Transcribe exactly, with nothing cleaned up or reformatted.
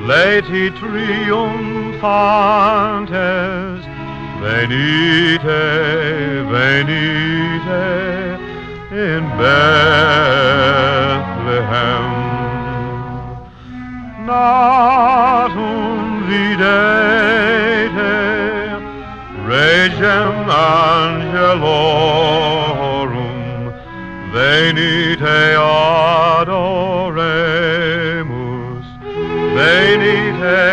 Laeti triumphantes, venite, venite in Bethlehem. Natum videte, regem angelorum, venite adoremus, venite